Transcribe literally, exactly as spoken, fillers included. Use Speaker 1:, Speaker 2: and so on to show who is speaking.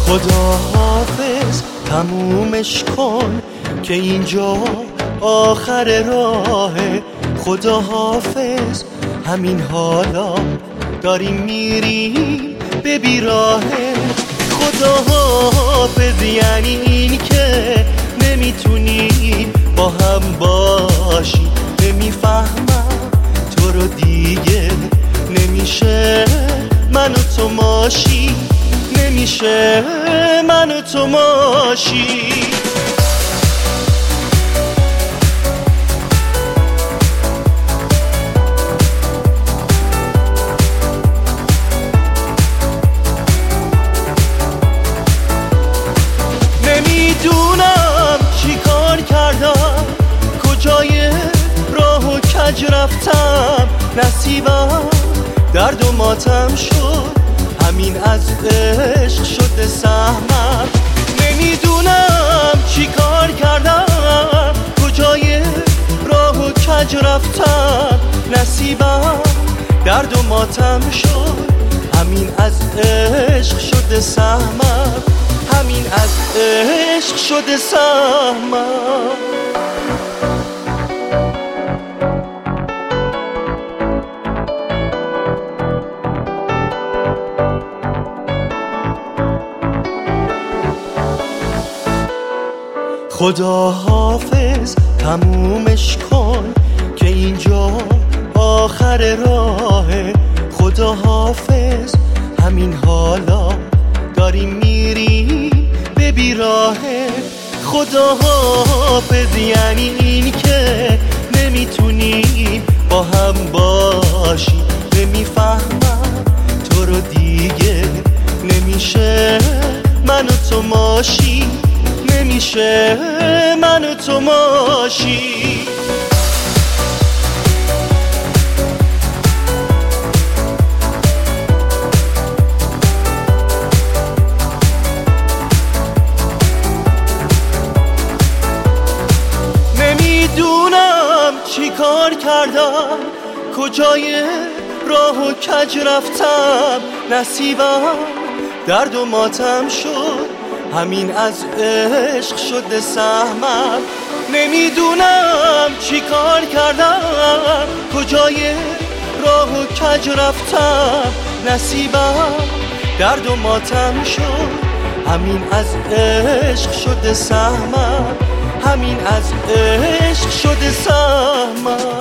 Speaker 1: خدا حافظ تمومش کن که اینجا آخر راهه. خدا حافظ همین حالا داریم میریم به بیراهه. خدا حافظ یعنی این که نمیتونیم با هم باشیم. نمیفهمم تو رو دیگه، نمیشه من و تو ماشی، نمیشه من و تو ماشی. نمیدونم چی کار کردم، کجای راه و کج رفتم. نصیبم درد و ماتم شد، همین از عشق شده سهمم. نمیدونم چی کار کردم، کجای راه و کج رفتم. نصیبم درد و ماتم شد، همین از عشق شده سهمم. همین از عشق شده سهمم. خدا حافظ تمومش کن که اینجا آخر راهه. خدا حافظ همین حالا داریم میریم به بیراهه. خدا حافظ یعنی این که نمیتونیم با هم باشیم. نمیفهمم تو رو دیگه، نمیشه من و تو ماشی، نمیشه من و تو ماشی. نمیدونم چی کار کردم، کجای راه و کج رفتم. نصیبم درد و ماتم شد، همین از عشق شده سهمم. نمیدونم چی کار کردم، کجای راه و کج رفتم. نصیبم درد و ماتم شد، همین از عشق شده سهمم. همین از عشق شده سهمم.